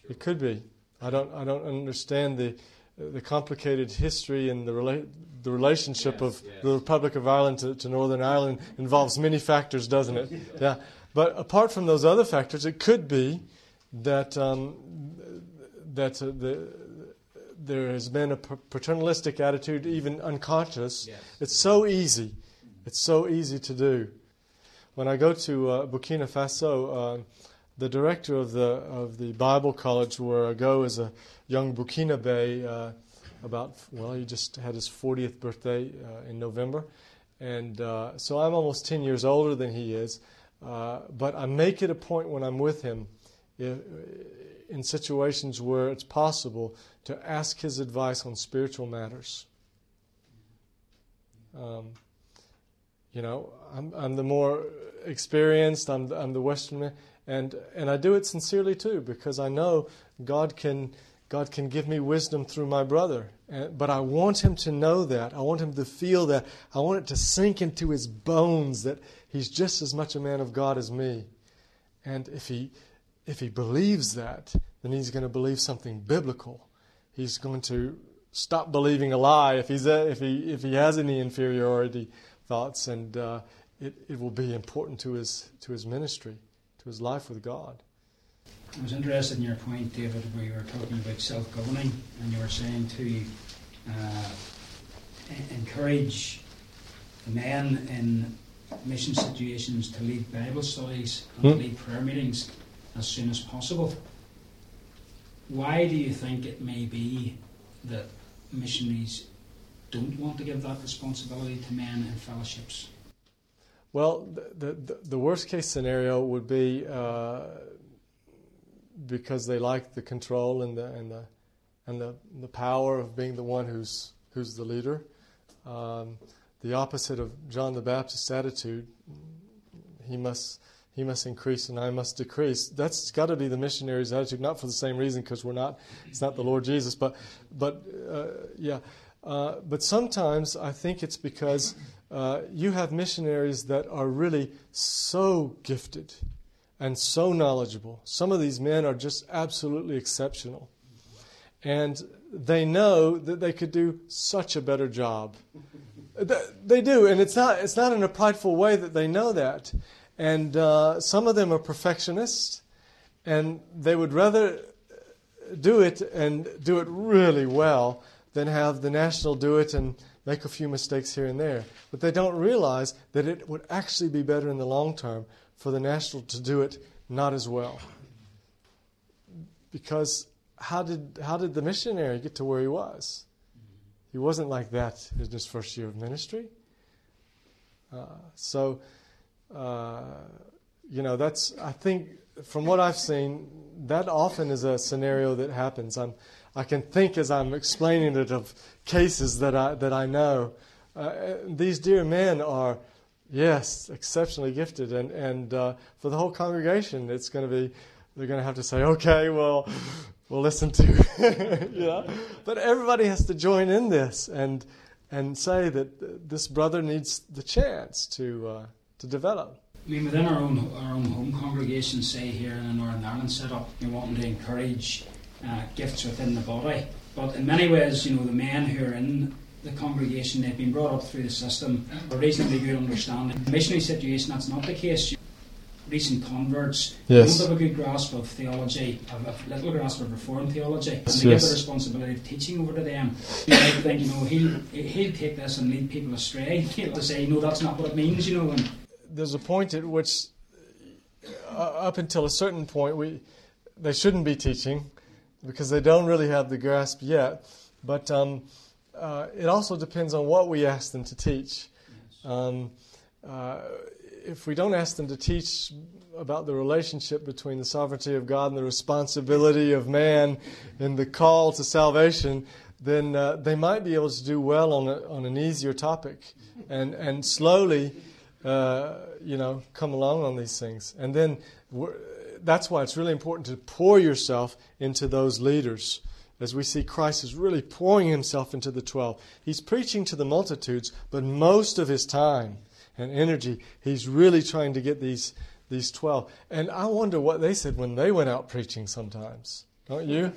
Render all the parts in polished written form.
It could be. I don't understand the complicated history and the relationship of the Republic of Ireland to Northern Ireland involves many factors, doesn't it? Yeah. But apart from those other factors, it could be that there has been a paternalistic attitude, even unconscious. Yes. It's so easy. It's so easy to do. When I go to Burkina Faso, the director of the Bible college where I go is a young Burkinabe. He just had his 40th birthday in November, and so I'm almost 10 years older than he is. But I make it a point when I'm with him, in situations where it's possible, to ask his advice on spiritual matters. I'm the more experienced. I'm the Western man, and I do it sincerely too, because I know God can give me wisdom through my brother. But I want him to know that. I want him to feel that. I want it to sink into his bones that he's just as much a man of God as me. And if he believes that, then he's going to believe something biblical. He's going to stop believing a lie if he has any inferiority thoughts, and it will be important to his ministry, to his life with God. I was interested in your point, David, where you were talking about self-governing, and you were saying to encourage the men in mission situations to lead Bible studies and to lead prayer meetings as soon as possible. Why do you think it may be that missionaries don't want to give that responsibility to men in fellowships? Well, the worst case scenario would be because they like the control and the power of being the one who's the leader. The opposite of John the Baptist's attitude, he must increase and I must decrease. That's got to be the missionary's attitude, not for the same reason, because it's not the Lord Jesus, but sometimes I think it's because you have missionaries that are really so gifted and so knowledgeable. Some of these men are just absolutely exceptional. And they know that they could do such a better job. They do, and it's not in a prideful way that they know that. And some of them are perfectionists, and they would rather do it and do it really well than have the national do it and make a few mistakes here and there. But they don't realize that it would actually be better in the long term for the national to do it not as well. Because how did the missionary get to where he was? He wasn't like that in his first year of ministry. That's, I think, from what I've seen, that often is a scenario that happens. I can think as I'm explaining it of cases that I know. These dear men are, yes, exceptionally gifted, and for the whole congregation, they're going to have to say, okay, well, we'll listen to, But everybody has to join in this and say that this brother needs the chance to develop. I mean, within our own home congregation, say here in the Northern Ireland setup, you're wanting to encourage gifts within the body. But in many ways, the men who are in the congregation, they've been brought up through the system, a reasonably good understanding. In the missionary situation, that's not the case. Recent converts don't have a good grasp of theology, have a little grasp of Reformed theology, and they give the responsibility of teaching over to them. You might think, he'll take this and lead people astray. He'll say, no, that's not what it means, And there's a point at which, up until a certain point, they shouldn't be teaching because they don't really have the grasp yet. But it also depends on what we ask them to teach. If we don't ask them to teach about the relationship between the sovereignty of God and the responsibility of man and the call to salvation, then they might be able to do well on an easier topic and slowly come along on these things. And then that's why it's really important to pour yourself into those leaders. As we see, Christ is really pouring himself into the 12. He's preaching to the multitudes, but most of his time and energy, he's really trying to get these 12. And I wonder what they said when they went out preaching sometimes. Don't you?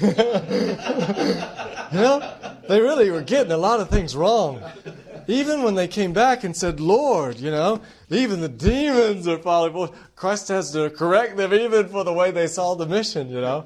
They really were getting a lot of things wrong. Even when they came back and said, Lord, even the demons are following. Christ has to correct them even for the way they saw the mission, No.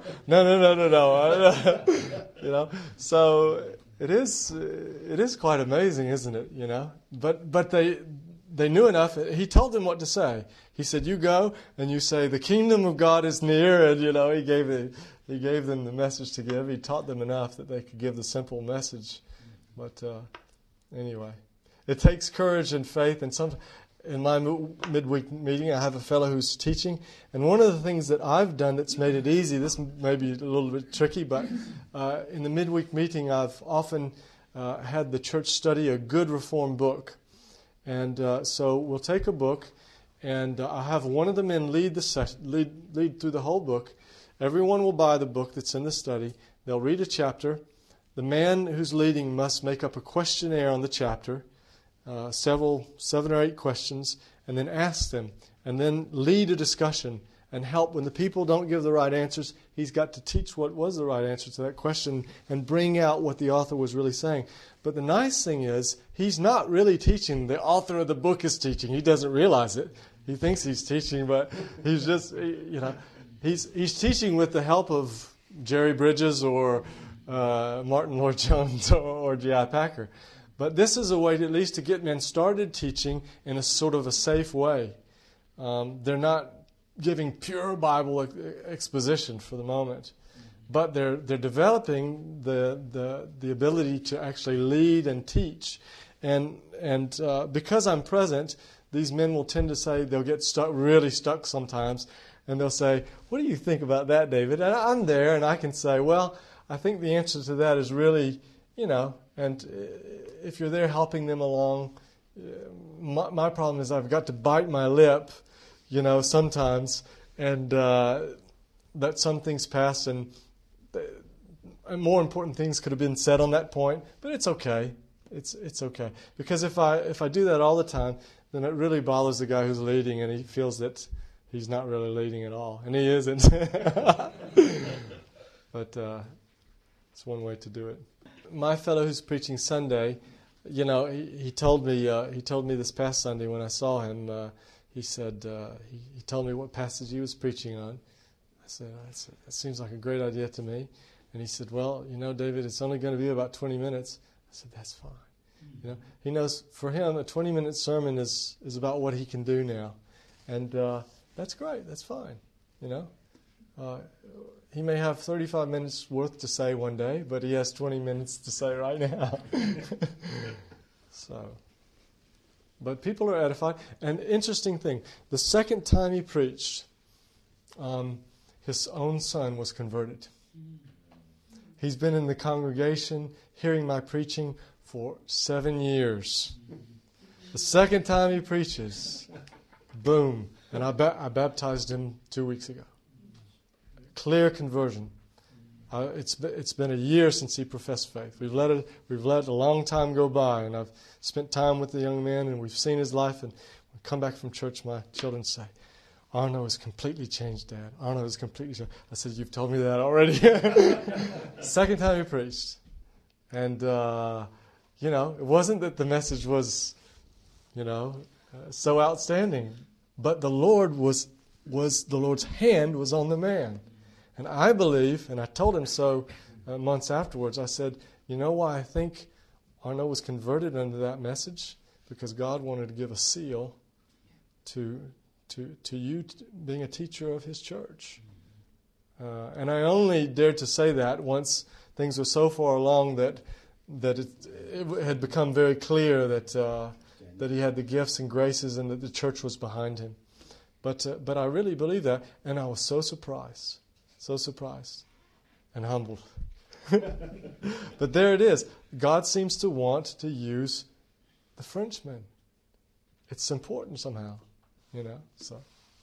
So it is quite amazing, isn't it, But they knew enough. He told them what to say. He said, you go and you say, the kingdom of God is near. And, he gave them the message to give. He taught them enough that they could give the simple message. But anyway, it takes courage and faith. And in my midweek meeting, I have a fellow who's teaching. And one of the things that I've done that's made it easy, this may be a little bit tricky, but in the midweek meeting, I've often had the church study a good Reformed book. And so we'll take a book, and I'll have one of the men lead through the whole book. Everyone will buy the book that's in the study. They'll read a chapter. The man who's leading must make up a questionnaire on the chapter, 7 or 8 questions, and then ask them, and then lead a discussion and help. When the people don't give the right answers, he's got to teach what was the right answer to that question and bring out what the author was really saying. But the nice thing is, he's not really teaching. The author of the book is teaching. He doesn't realize it. He thinks he's teaching, but he's just, he's teaching with the help of Jerry Bridges or Martin Lloyd-Jones or J.I. Packer. But this is a way to, at least to get men started teaching in a sort of a safe way. They're not giving pure Bible exposition for the moment, but they're developing the ability to actually lead and teach. And because I'm present, these men will tend to say, they'll get really stuck sometimes, and they'll say, what do you think about that, David? And I'm there, and I can say, well, I think the answer to that is really, and if you're there helping them along, my problem is I've got to bite my lip, sometimes, and that some things pass, and more important things could have been said on that point, but it's okay. It's okay. Because if I do that all the time, then it really bothers the guy who's leading, and he feels that he's not really leading at all, and he isn't. But it's one way to do it. My fellow who's preaching Sunday, he told me this past Sunday when I saw him. He said he told me what passage he was preaching on. I said, that seems like a great idea to me. And he said, well, David, it's only going to be about 20 minutes. I said, that's fine. He knows for him a 20-minute sermon is about what he can do now, and that's great. That's fine. He may have 35 minutes worth to say one day, but he has 20 minutes to say right now. But people are edified. And interesting thing, the second time he preached, his own son was converted. He's been in the congregation hearing my preaching for 7 years. The second time he preaches, boom. And I baptized him 2 weeks ago. Clear conversion. It's been a year since he professed faith. We've let a long time go by, and I've spent time with the young man, and we've seen his life. And when I come back from church, my children say, Arno is completely changed, Dad. Arno is completely changed. I said, you've told me that already. Second time he preached. And, it wasn't that the message was, so outstanding. But the Lord's hand was on the man. And I believe, and I told him so months afterwards, I said, you know why I think Arno was converted under that message? Because God wanted to give a seal to you being a teacher of His church. And I only dared to say that once things were so far along that it had become very clear that he had the gifts and graces and that the church was behind him. But I really believe that, and I was so surprised and humbled. But there it is. God seems to want to use the Frenchman. It's important somehow, so.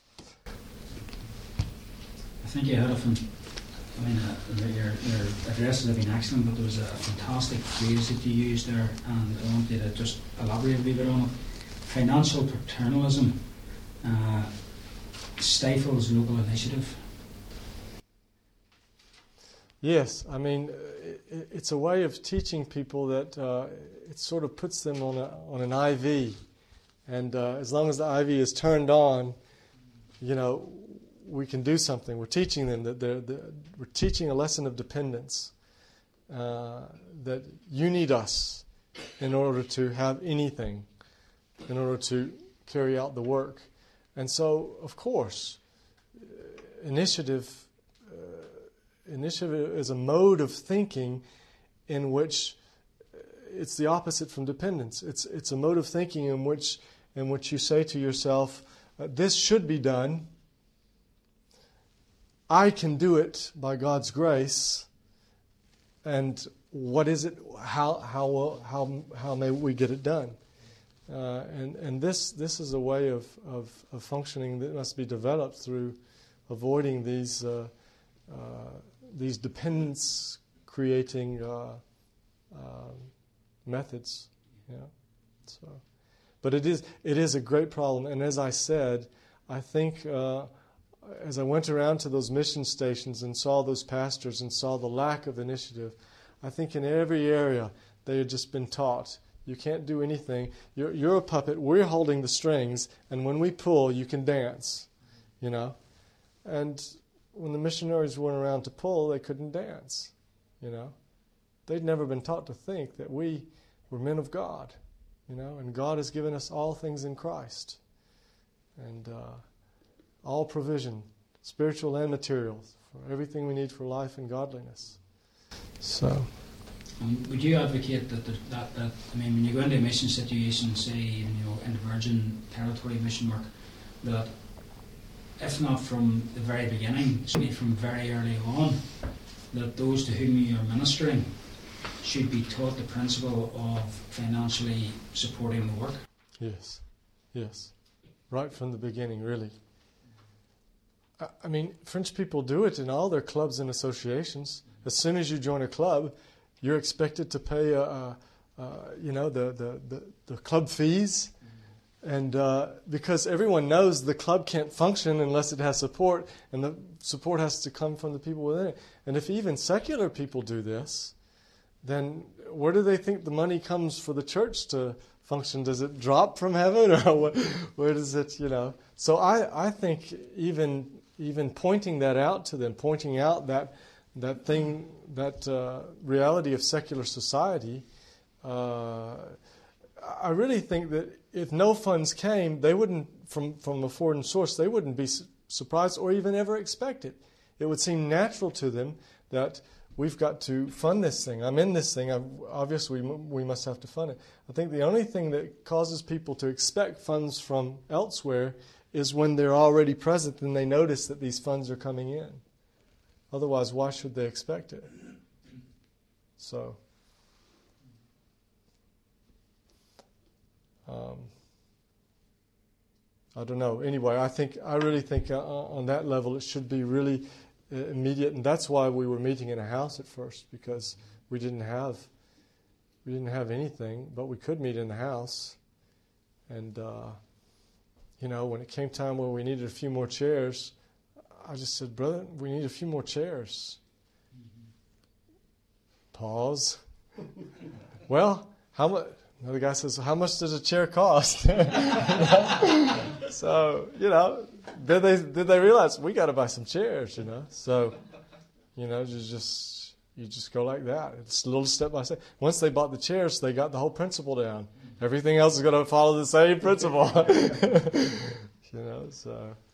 I think you had your addresses have been excellent, but there was a fantastic phrase that you used there, and I want you to just elaborate a wee bit on it. Financial paternalism stifles local initiative. Yes, I mean, it's a way of teaching people that it sort of puts them on an IV, and as long as the IV is turned on, we can do something. We're teaching them that we're teaching a lesson of dependence, that you need us in order to have anything, in order to carry out the work. And so, of course, initiative is a mode of thinking in which it's the opposite from dependence. It's a mode of thinking in which you say to yourself, this should be done. I can do it by God's grace. And what is it? How may we get it done? And this is a way of functioning that must be developed through avoiding these dependence creating methods. Yeah. So, but it is a great problem. And as I said, I think as I went around to those mission stations and saw those pastors and saw the lack of initiative, I think in every area they had just been taught, you can't do anything. You're a puppet. We're holding the strings, and when we pull, you can dance. And when the missionaries went around to pull, they couldn't dance. They'd never been taught to think that we were men of God. And God has given us all things in Christ, and all provision, spiritual and material, for everything we need for life and godliness. So, would you advocate that when you go into a mission situation, say in the Virgin Territory mission work, that if not from the very beginning, certainly from very early on, that those to whom you are ministering should be taught the principle of financially supporting the work? Yes. Right from the beginning, really. I mean, French people do it in all their clubs and associations. As soon as you join a club, you're expected to pay the club fees. And because everyone knows the club can't function unless it has support, and the support has to come from the people within it. And if even secular people do this, then where do they think the money comes for the church to function? Does it drop from heaven, or where does it, So I think even pointing that out to them, pointing out that reality of secular society, I really think that if no funds came, they wouldn't, from a foreign source, they wouldn't be surprised or even ever expect it. It would seem natural to them that we've got to fund this thing. I'm in this thing. Obviously, we must have to fund it. I think the only thing that causes people to expect funds from elsewhere is when they're already present and they notice that these funds are coming in. Otherwise, why should they expect it? So, I don't know. Anyway, I really think on that level it should be really immediate, and that's why we were meeting in a house at first, because we didn't have anything, but we could meet in the house. And when it came time where we needed a few more chairs, I just said, "Brother, we need a few more chairs." Pause. Well, how much? Another guy says, "How much does a chair cost?" So, did they realize we got to buy some chairs? So, you just go like that. It's a little step by step. Once they bought the chairs, they got the whole principle down. Everything else is going to follow the same principle. So.